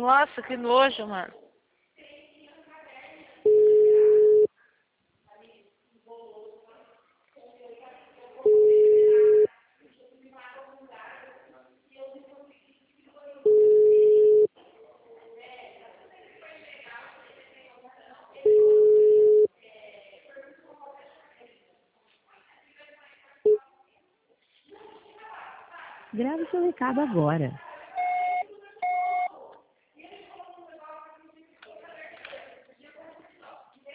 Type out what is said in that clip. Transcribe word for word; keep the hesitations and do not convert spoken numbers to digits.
Nossa, que nojo, mano. Grave seu recado agora.